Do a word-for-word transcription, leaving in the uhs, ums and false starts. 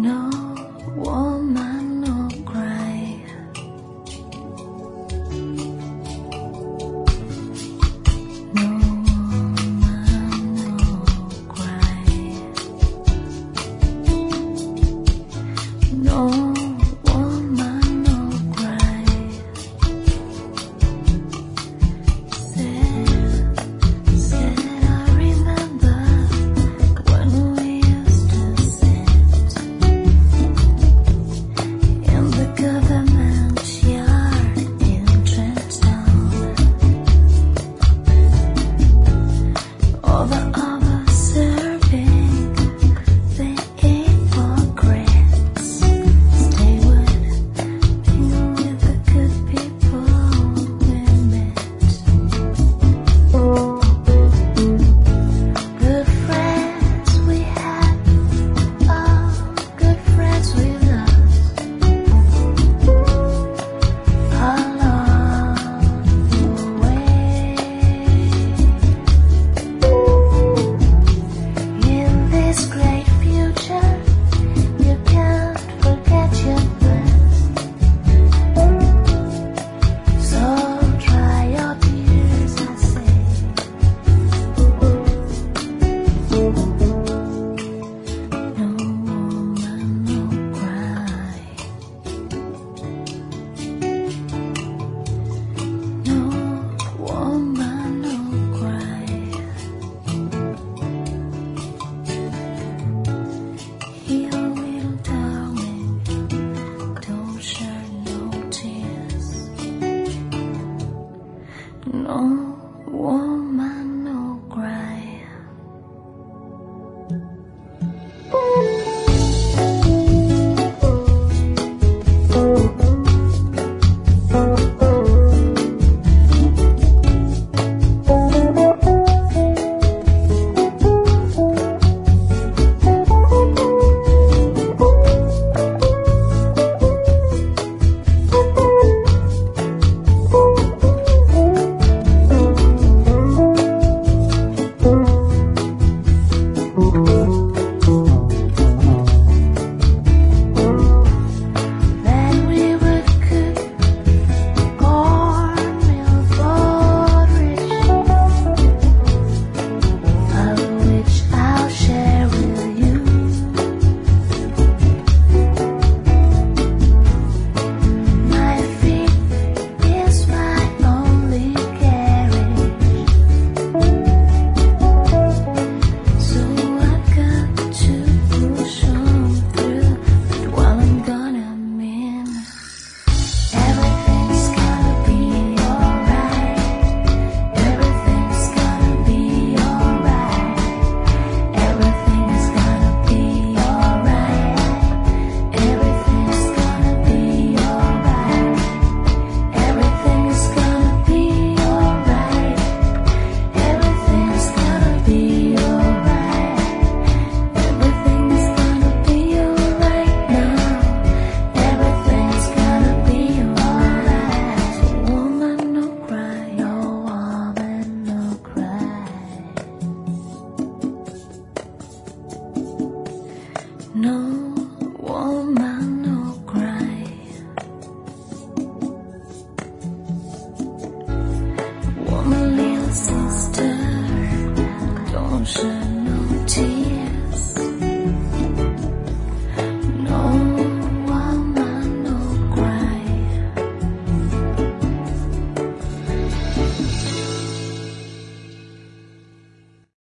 No woman, no cry. No woman, no cry. No woman, no cry. Said, said I remember when we used to sit in the government yard in Trenton. All the others serving, they ate for grits. Stay with, being with the good people we met. Good friends we had, oh, good friends we lost along the way. In this great future, you can't forget your past. So dry your tears, I say. No woman, no cry. No woman, no cry. Here, little darling, don't shed no tears. No woman, no cry. Then we would cook cornmeal porridge, of which I'll share with you. My feet is my only carriage, so I've got to push on through. But while I'm gone, I'm in. Everything's gonna be alright. Everything's gonna be alright. Everything's gonna be alright. Everything's gonna be alright. Everything's gonna be alright. Everything's gonna be alright. Everything's gonna be alright now. Everything's gonna be alright. So woman, no cry. No woman, no cry. No woman, no cry. Woman, little sister, don't shed no tears.